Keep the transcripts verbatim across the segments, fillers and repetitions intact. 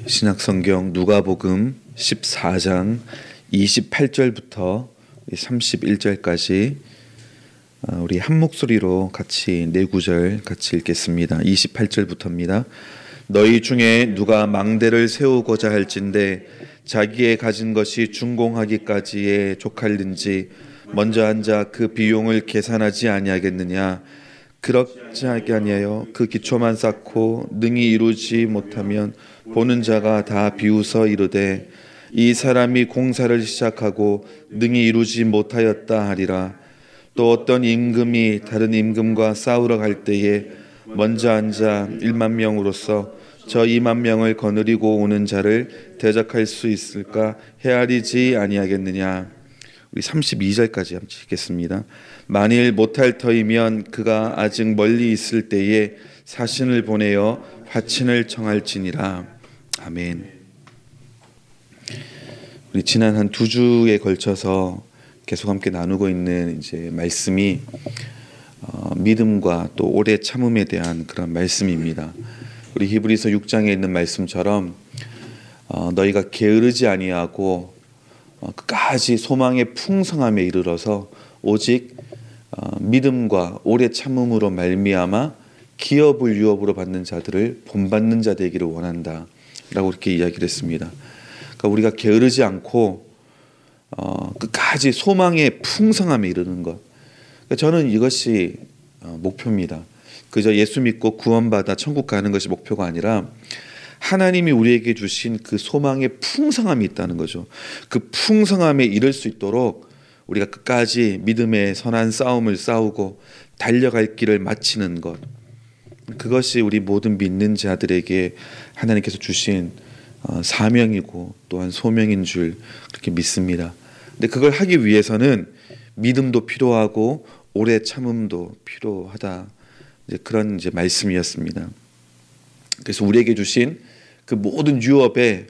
신약성경 누가복음 십사 장 이십팔 절부터 삼십일 절까지 우리 한 목소리로 같이 네 구절 같이 읽겠습니다. 이십팔 절부터입니다. 너희 중에 누가 망대를 세우고자 할진대 자기의 가진 것이 준공하기까지에 족할는지 먼저 앉아 그 비용을 계산하지 아니하겠느냐. 그렇지 아니하여 그 기초만 쌓고 능히 이루지 못하면 보는 자가 다 비웃어 이르되 이 사람이 공사를 시작하고 능히 이루지 못하였다 하리라. 또 어떤 임금이 다른 임금과 싸우러 갈 때에 먼저 앉아 일만 명으로서 저 이만 명을 거느리고 오는 자를 대적할 수 있을까 헤아리지 아니하겠느냐. 우리 삼십이 절까지 한번 읽겠습니다. 만일 못할 터이면 그가 아직 멀리 있을 때에 사신을 보내어 화친을 청할지니라. 아멘. 우리 지난 한 두 주에 걸쳐서 계속 함께 나누고 있는 이제 말씀이 어, 믿음과 또 오래 참음에 대한 그런 말씀입니다. 우리 히브리서 육 장에 있는 말씀처럼 어, 너희가 게으르지 아니하고 어, 끝까지 소망의 풍성함에 이르러서 오직 어, 믿음과 오래 참음으로 말미암아 기업을 유업으로 받는 자들을 본받는 자 되기를 원한다 라고 이렇게 이야기를 했습니다. 그러니까 우리가 게으르지 않고 어, 끝까지 소망의 풍성함에 이르는 것. 그러니까 저는 이것이 어, 목표입니다. 그저 예수 믿고 구원받아 천국 가는 것이 목표가 아니라 하나님이 우리에게 주신 그 소망의 풍성함이 있다는 거죠. 그 풍성함에 이를 수 있도록 우리가 끝까지 믿음의 선한 싸움을 싸우고 달려갈 길을 마치는 것. 그것이 우리 모든 믿는 자들에게 하나님께서 주신 사명이고 또한 소명인 줄 그렇게 믿습니다. 근데 그걸 하기 위해서는 믿음도 필요하고 오래 참음도 필요하다. 이제 그런 이제 말씀이었습니다. 그래서 우리에게 주신 그 모든 유업의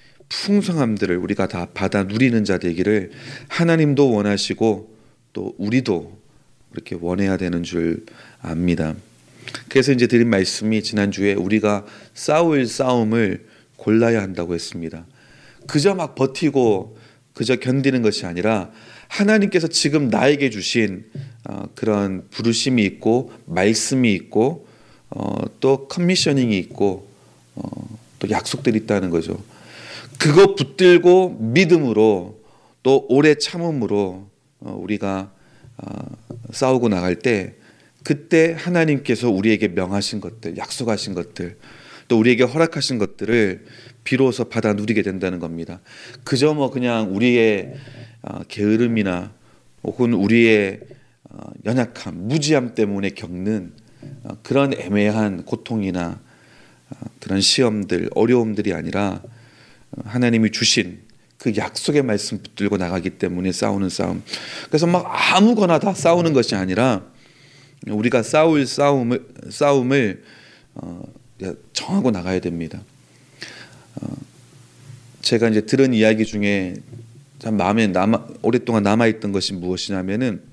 풍성함들을 우리가 다 받아 누리는 자 되기를 하나님도 원하시고 또 우리도 그렇게 원해야 되는 줄 압니다. 그래서 이제 드린 말씀이 지난주에 우리가 싸울 싸움을 골라야 한다고 했습니다. 그저 막 버티고 그저 견디는 것이 아니라 하나님께서 지금 나에게 주신 어, 그런 부르심이 있고 말씀이 있고 어, 또 커미셔닝이 있고 어, 또 약속들이 있다는 거죠. 그거 붙들고 믿음으로 또 오래 참음으로 어, 우리가 어, 싸우고 나갈 때 그때 하나님께서 우리에게 명하신 것들, 약속하신 것들, 또 우리에게 허락하신 것들을 비로소 받아 누리게 된다는 겁니다. 그저 뭐 그냥 우리의 어, 게으름이나 혹은 우리의 어, 연약함, 무지함 때문에 겪는 어, 그런 애매한 고통이나 어, 그런 시험들, 어려움들이 아니라 어, 하나님이 주신 그 약속의 말씀 붙들고 나가기 때문에 싸우는 싸움. 그래서 막 아무거나 다 싸우는 것이 아니라 우리가 싸울 싸움을 싸움을 어, 정하고 나가야 됩니다. 어, 제가 이제 들은 이야기 중에 참 마음에 남아 오랫동안 남아 있던 것이 무엇이냐면은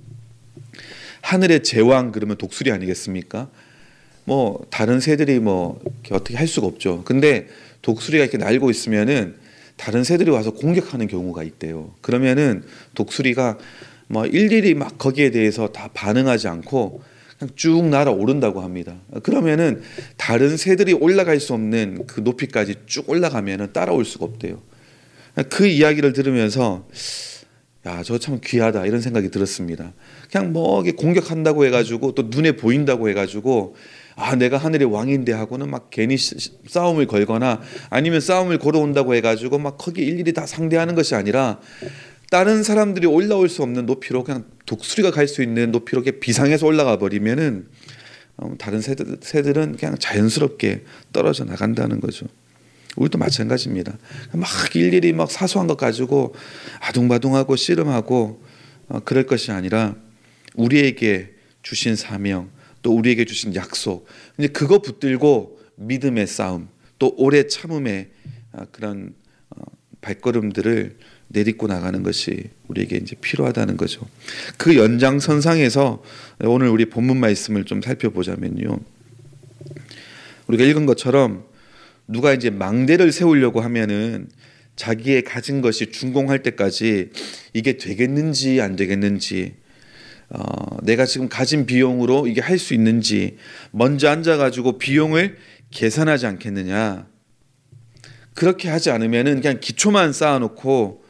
하늘의 제왕 그러면 독수리 아니겠습니까? 뭐 다른 새들이 뭐 어떻게 할 수가 없죠. 근데 독수리가 이렇게 날고 있으면은 다른 새들이 와서 공격하는 경우가 있대요. 그러면은 독수리가 뭐 일일이 막 거기에 대해서 다 반응하지 않고 그냥 쭉 날아오른다고 합니다. 그러면은 다른 새들이 올라갈 수 없는 그 높이까지 쭉 올라가면은 따라올 수가 없대요. 그 이야기를 들으면서 야, 저거 참 귀하다 이런 생각이 들었습니다. 그냥 뭐 공격한다고 해가지고 또 눈에 보인다고 해가지고 아 내가 하늘의 왕인데 하고는 막 괜히 싸움을 걸거나 아니면 싸움을 걸어온다고 해가지고 막 거기 일일이 다 상대하는 것이 아니라 다른 사람들이 올라올 수 없는 높이로 그냥 독수리가 갈 수 있는 높이로 비상해서 올라가 버리면은 다른 새들, 새들은 그냥 자연스럽게 떨어져 나간다는 거죠. 우리도 마찬가지입니다. 막 일일이 막 사소한 것 가지고 아둥바둥하고 씨름하고 어, 그럴 것이 아니라 우리에게 주신 사명 또 우리에게 주신 약속 이제 그거 붙들고 믿음의 싸움 또 오래 참음의 어, 그런 어, 발걸음들을 내딛고 나가는 것이 우리에게 이제 필요하다는 거죠. 그 연장선상에서 오늘 우리 본문 말씀을 좀 살펴보자면요. 우리가 읽은 것처럼 누가 이제 망대를 세우려고 하면은 자기의 가진 것이 준공할 때까지 이게 되겠는지 안 되겠는지, 어, 내가 지금 가진 비용으로 이게 할 수 있는지 먼저 앉아가지고 비용을 계산하지 않겠느냐. 그렇게 하지 않으면은 그냥 기초만 쌓아놓고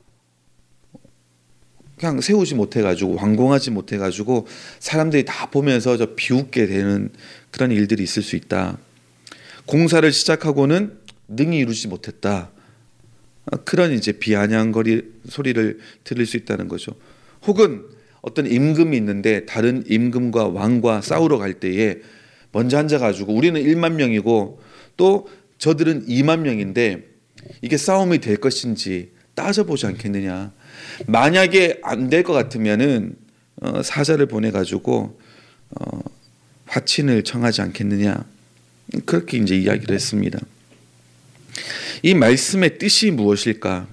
그냥 세우지 못해가지고 완공하지 못해가지고 사람들이 다 보면서 저 비웃게 되는 그런 일들이 있을 수 있다. 공사를 시작하고는 능히 이루지 못했다. 그런 이제 비아냥거리 소리를 들을 수 있다는 거죠. 혹은 어떤 임금이 있는데 다른 임금과 왕과 싸우러 갈 때에 먼저 앉아가지고 우리는 일만 명이고 또 저들은 이만 명인데 이게 싸움이 될 것인지 따져보지 않겠느냐. 만약에 안 될 것 같으면은 어, 사자를 보내가지고 어, 화친을 청하지 않겠느냐. 그렇게 이제 이야기를 했습니다. 이 말씀의 뜻이 무엇일까?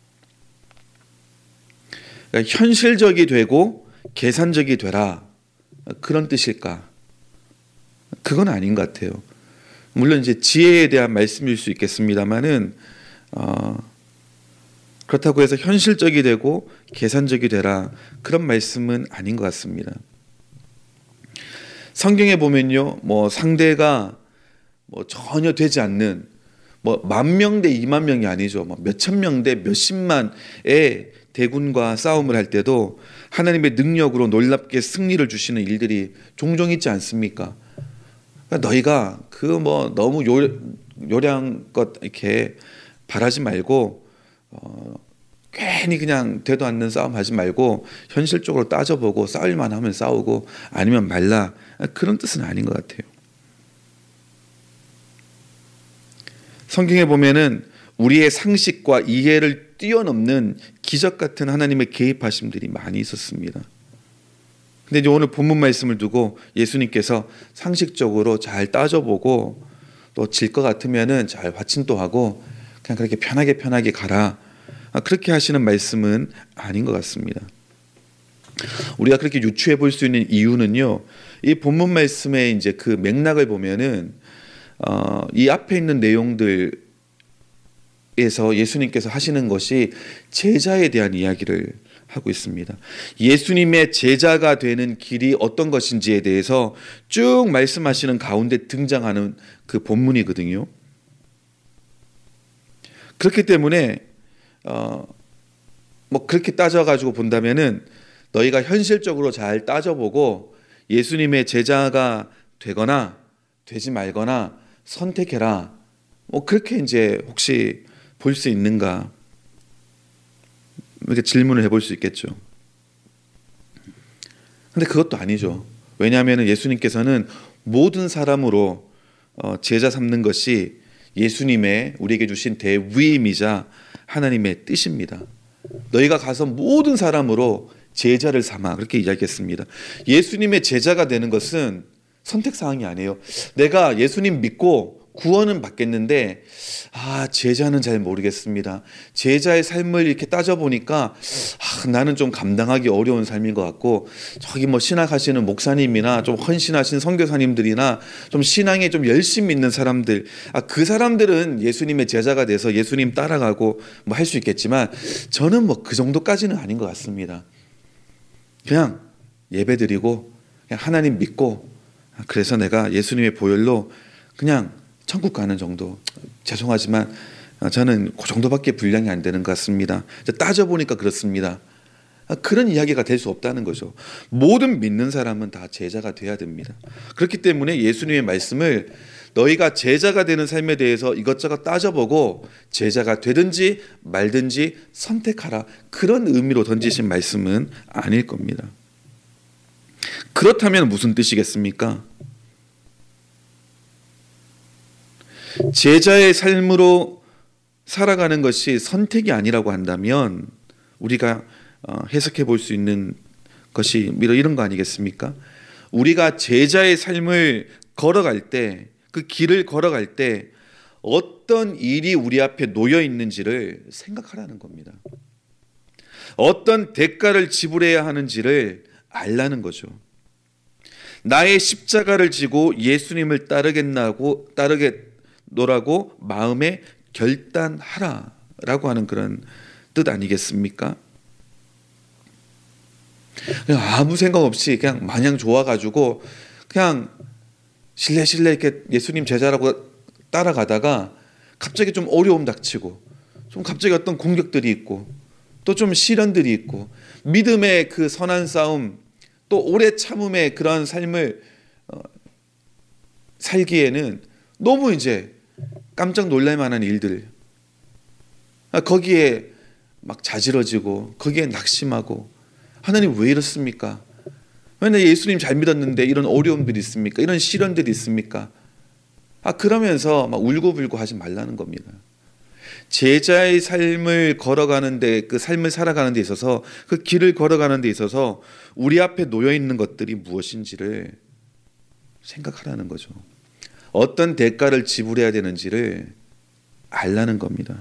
그러니까 현실적이 되고 계산적이 되라, 그런 뜻일까? 그건 아닌 것 같아요. 물론 이제 지혜에 대한 말씀일 수 있겠습니다만은 어, 그렇다고 해서 현실적이 되고 계산적이 되라, 그런 말씀은 아닌 것 같습니다. 성경에 보면요, 뭐 상대가 뭐 전혀 되지 않는 뭐 만 명 대 이만 명이 아니죠. 뭐 몇천 명 대 몇십만의 대군과 싸움을 할 때도 하나님의 능력으로 놀랍게 승리를 주시는 일들이 종종 있지 않습니까? 그러니까 너희가 그 뭐 너무 요, 요량껏 이렇게 바라지 말고 어, 괜히 그냥 되도 않는 싸움 하지 말고 현실적으로 따져보고 싸울만 하면 싸우고 아니면 말라, 그런 뜻은 아닌 것 같아요. 성경에 보면은 우리의 상식과 이해를 뛰어넘는 기적 같은 하나님의 개입하심들이 많이 있었습니다. 근데 이제 오늘 본문 말씀을 두고 예수님께서 상식적으로 잘 따져보고 또 질 것 같으면은 잘 화친도 하고 그냥 그렇게 편하게 편하게 가라, 그렇게 하시는 말씀은 아닌 것 같습니다. 우리가 그렇게 유추해 볼 수 있는 이유는요, 이 본문 말씀의 이제 그 맥락을 보면은 어, 이 앞에 있는 내용들에서 예수님께서 하시는 것이 제자에 대한 이야기를 하고 있습니다. 예수님의 제자가 되는 길이 어떤 것인지에 대해서 쭉 말씀하시는 가운데 등장하는 그 본문이거든요. 그렇기 때문에 어, 뭐 그렇게 따져가지고 본다면은 너희가 현실적으로 잘 따져보고 예수님의 제자가 되거나 되지 말거나 선택해라, 뭐 그렇게 이제 혹시 볼 수 있는가, 이렇게 질문을 해볼 수 있겠죠. 근데 그것도 아니죠. 왜냐하면 예수님께서는 모든 사람으로 제자 삼는 것이 예수님의 우리에게 주신 대위임이자 하나님의 뜻입니다. 너희가 가서 모든 사람으로 제자를 삼아, 그렇게 이야기했습니다. 예수님의 제자가 되는 것은 선택사항이 아니에요. 내가 예수님 믿고 구원은 받겠는데 아 제자는 잘 모르겠습니다. 제자의 삶을 이렇게 따져보니까 아, 나는 좀 감당하기 어려운 삶인 것 같고, 저기 뭐 신학하시는 목사님이나 좀 헌신하신 선교사님들이나 좀 신앙에 좀 열심히 있는 사람들, 아, 그 사람들은 예수님의 제자가 돼서 예수님 따라가고 뭐 할 수 있겠지만 저는 뭐 그 정도까지는 아닌 것 같습니다. 그냥 예배드리고 그냥 하나님 믿고 그래서 내가 예수님의 보혈로 그냥 천국 가는 정도, 죄송하지만 저는 그 정도밖에 분량이 안 되는 것 같습니다. 따져보니까 그렇습니다. 그런 이야기가 될 수 없다는 거죠. 모든 믿는 사람은 다 제자가 돼야 됩니다. 그렇기 때문에 예수님의 말씀을 너희가 제자가 되는 삶에 대해서 이것저것 따져보고 제자가 되든지 말든지 선택하라, 그런 의미로 던지신 말씀은 아닐 겁니다. 그렇다면 무슨 뜻이겠습니까? 제자의 삶으로 살아가는 것이 선택이 아니라고 한다면 우리가 해석해 볼 수 있는 것이 이런 거 아니겠습니까? 우리가 제자의 삶을 걸어갈 때, 그 길을 걸어갈 때 어떤 일이 우리 앞에 놓여 있는지를 생각하라는 겁니다. 어떤 대가를 지불해야 하는지를 알라는 거죠. 나의 십자가를 지고 예수님을 따르겠나고 따르겠 노라고 마음에 결단하라라고 하는 그런 뜻 아니겠습니까? 그냥 아무 생각 없이 그냥 마냥 좋아가지고 그냥 실례실례 이렇게 예수님 제자라고 따라가다가 갑자기 좀 어려움 닥치고 좀 갑자기 어떤 공격들이 있고 또 좀 시련들이 있고 믿음의 그 선한 싸움 또 오래 참음의 그런 삶을 어, 살기에는 너무 이제 깜짝 놀랄 만한 일들, 거기에 막 자지러지고 거기에 낙심하고 하나님 왜 이렇습니까? 왜 예수님 잘 믿었는데 이런 어려움들이 있습니까? 이런 시련들이 있습니까? 아 그러면서 막 울고불고 하지 말라는 겁니다. 제자의 삶을 걸어가는데 그 삶을 살아가는 데 있어서 그 길을 걸어가는 데 있어서 우리 앞에 놓여 있는 것들이 무엇인지를 생각하라는 거죠. 어떤 대가를 지불해야 되는지를 알라는 겁니다.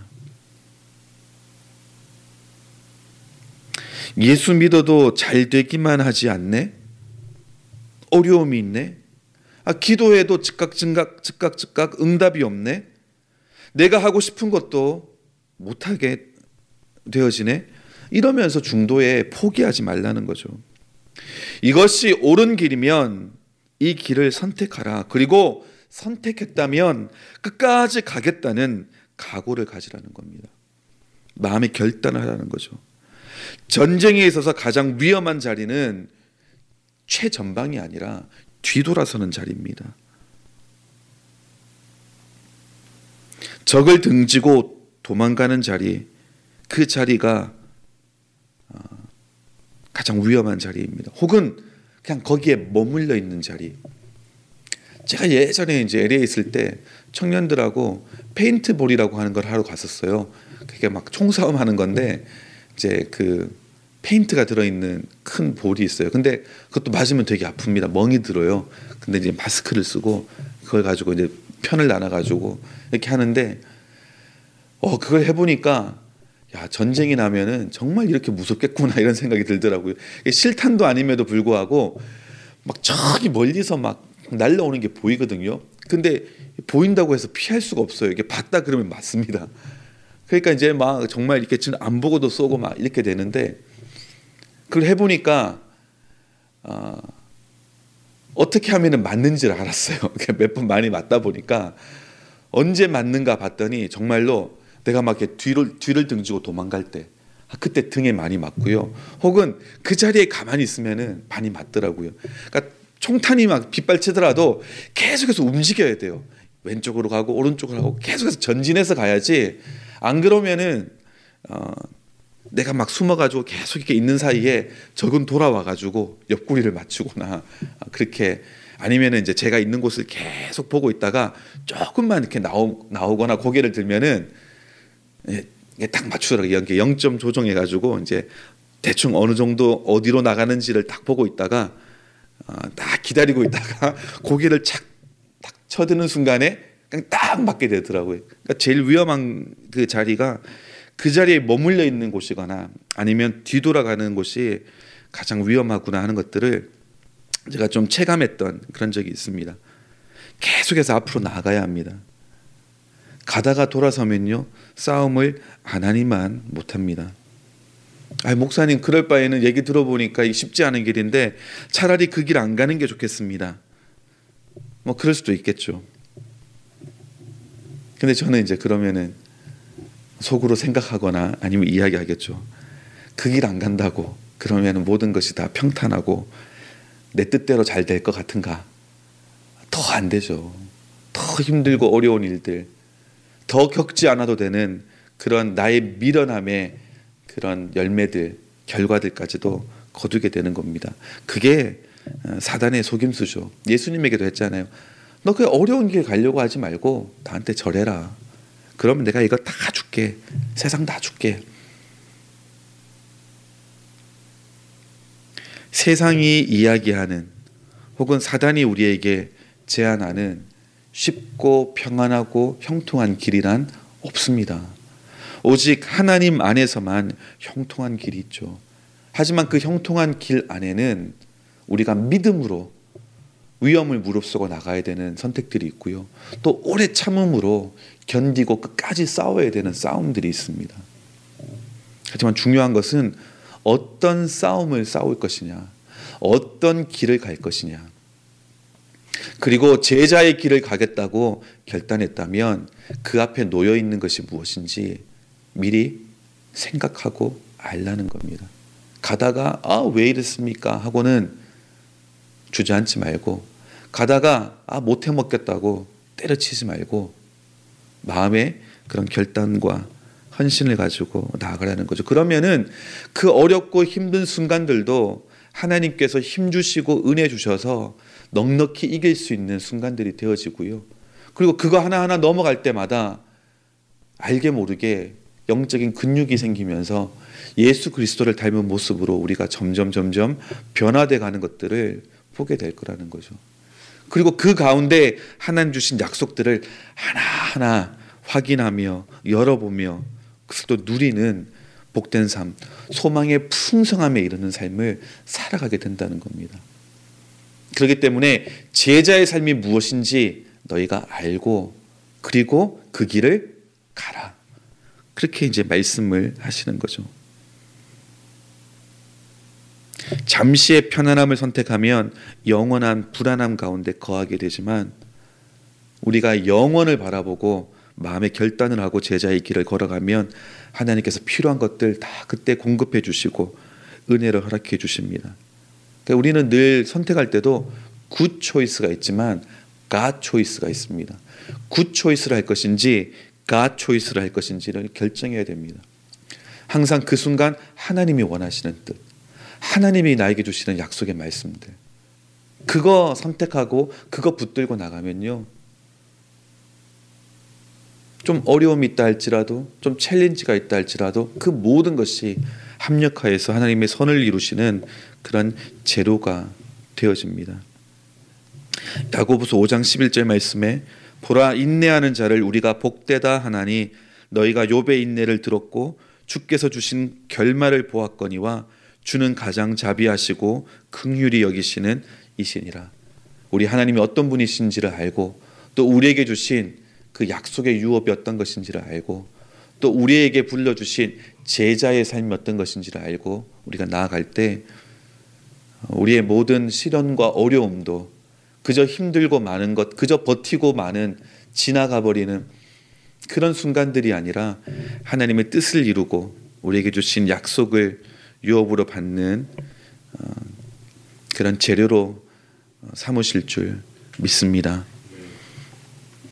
예수 믿어도 잘 되기만 하지 않네? 어려움이 있네? 아, 기도해도 즉각 즉각 즉각 즉각 응답이 없네? 내가 하고 싶은 것도 못하게 되어지네? 이러면서 중도에 포기하지 말라는 거죠. 이것이 옳은 길이면 이 길을 선택하라. 그리고 선택했다면 끝까지 가겠다는 각오를 가지라는 겁니다. 마음의 결단을 하라는 거죠. 전쟁에 있어서 가장 위험한 자리는 최전방이 아니라 뒤돌아서는 자리입니다. 적을 등지고 도망가는 자리, 그 자리가 가장 위험한 자리입니다. 혹은 그냥 거기에 머물러 있는 자리. 제가 예전에 이제 엘에이에 있을 때 청년들하고 페인트볼이라고 하는 걸 하러 갔었어요. 그게 막 총싸움 하는 건데 이제 그 페인트가 들어있는 큰 볼이 있어요. 근데 그것도 맞으면 되게 아픕니다. 멍이 들어요. 근데 이제 마스크를 쓰고 그걸 가지고 이제 편을 나눠가지고 이렇게 하는데 어 그걸 해보니까 야 전쟁이 나면은 정말 이렇게 무섭겠구나 이런 생각이 들더라고요. 실탄도 아님에도 불구하고 막 저기 멀리서 막 날라오는 게 보이거든요. 근데 보인다고 해서 피할 수가 없어요. 이게 봤다 그러면 맞습니다. 그러니까 이제 막 정말 이렇게 안 보고도 쏘고 막 이렇게 되는데 그걸 해보니까 어, 어떻게 하면은 맞는지를 알았어요. 몇 번 많이 맞다 보니까 언제 맞는가 봤더니 정말로 내가 막 이렇게 뒤를 뒤를 등지고 도망갈 때 그때 등에 많이 맞고요. 혹은 그 자리에 가만히 있으면은 많이 맞더라고요. 그러니까 총탄이 막 빗발치더라도 계속해서 움직여야 돼요. 왼쪽으로 가고 오른쪽으로 가고 계속해서 전진해서 가야지. 안 그러면은 어, 내가 막 숨어가지고 계속 이렇게 있는 사이에 적은 돌아와가지고 옆구리를 맞추거나 그렇게 아니면은 이제 제가 있는 곳을 계속 보고 있다가 조금만 이렇게 나오, 나오거나 고개를 들면은 이게 딱 맞추더라고요. 이렇게 영 점 조정해가지고 이제 대충 어느 정도 어디로 나가는지를 딱 보고 있다가 어, 딱 기다리고 있다가 고개를 착 딱 쳐드는 순간에 그냥 딱 맞게 되더라고요. 그러니까 제일 위험한 그 자리가 그 자리에 머물러 있는 곳이거나 아니면 뒤돌아가는 곳이 가장 위험하구나 하는 것들을 제가 좀 체감했던 그런 적이 있습니다. 계속해서 앞으로 나가야 합니다. 가다가 돌아서면요 싸움을 안 하니만 못합니다. 아, 목사님 그럴 바에는 얘기 들어보니까 쉽지 않은 길인데 차라리 그 길 안 가는 게 좋겠습니다. 뭐 그럴 수도 있겠죠. 근데 저는 이제 그러면은 속으로 생각하거나 아니면 이야기하겠죠. 그 길 안 간다고 그러면 모든 것이 다 평탄하고 내 뜻대로 잘 될 것 같은가? 더 안 되죠. 더 힘들고 어려운 일들, 더 겪지 않아도 되는 그런 나의 미련함의 그런 열매들, 결과들까지도 거두게 되는 겁니다. 그게 사단의 속임수죠. 예수님에게도 했잖아요. 너 그 어려운 길 가려고 하지 말고 나한테 절해라. 그러면 내가 이거 다 줄게. 세상 다 줄게. 세상이 이야기하는 혹은 사단이 우리에게 제안하는 쉽고 평안하고 형통한 길이란 없습니다. 오직 하나님 안에서만 형통한 길이 있죠. 하지만 그 형통한 길 안에는 우리가 믿음으로 위험을 무릅쓰고 나가야 되는 선택들이 있고요. 또 오래 참음으로 견디고 끝까지 싸워야 되는 싸움들이 있습니다. 하지만 중요한 것은 어떤 싸움을 싸울 것이냐, 어떤 길을 갈 것이냐, 그리고 제자의 길을 가겠다고 결단했다면 그 앞에 놓여 있는 것이 무엇인지 미리 생각하고 알라는 겁니다. 가다가 아, 왜 이랬습니까? 하고는 주저앉지 말고, 가다가 아, 못해 먹겠다고 때려치지 말고 마음에 그런 결단과 헌신을 가지고 나아가라는 거죠. 그러면은 그 어렵고 힘든 순간들도 하나님께서 힘 주시고 은혜 주셔서 넉넉히 이길 수 있는 순간들이 되어지고요. 그리고 그거 하나하나 넘어갈 때마다 알게 모르게 영적인 근육이 생기면서 예수 그리스도를 닮은 모습으로 우리가 점점 점점 변화돼 가는 것들을 보게 될 거라는 거죠. 그리고 그 가운데 하나님 주신 약속들을 하나하나 확인하며 열어보며 그것을 또 누리는 복된 삶, 소망의 풍성함에 이르는 삶을 살아가게 된다는 겁니다. 그렇기 때문에 제자의 삶이 무엇인지 너희가 알고 그리고 그 길을 가라. 그렇게 이제 말씀을 하시는 거죠. 잠시의 편안함을 선택하면 영원한 불안함 가운데 거하게 되지만 우리가 영원을 바라보고 마음의 결단을 하고 제자의 길을 걸어가면 하나님께서 필요한 것들 다 그때 공급해 주시고 은혜를 허락해 주십니다. 그러니까 우리는 늘 선택할 때도 굿 초이스가 있지만 갓 초이스가 있습니다. 굿 초이스를 할 것인지 갓 초이스를 할 것인지를 결정해야 됩니다. 항상 그 순간 하나님이 원하시는 뜻, 하나님이 나에게 주시는 약속의 말씀들, 그거 선택하고 그거 붙들고 나가면요, 좀 어려움이 있다 할지라도, 좀 챌린지가 있다 할지라도 그 모든 것이 합력하여서 하나님의 선을 이루시는 그런 재료가 되어집니다. 야고보서 오 장 십일 절 말씀에 보라, 인내하는 자를 우리가 복되다 하나니 너희가 욥의 인내를 들었고 주께서 주신 결말을 보았거니와 주는 가장 자비하시고 긍휼히 여기시는 이시니라. 우리 하나님이 어떤 분이신지를 알고 또 우리에게 주신 그 약속의 유업이 어떤 것인지를 알고 또 우리에게 불러주신 제자의 삶이 어떤 것인지를 알고 우리가 나아갈 때 우리의 모든 시련과 어려움도 그저 힘들고 많은 것, 그저 버티고 많은 지나가 버리는 그런 순간들이 아니라 하나님의 뜻을 이루고 우리에게 주신 약속을 유업으로 받는 그런 재료로 삼으실 줄 믿습니다.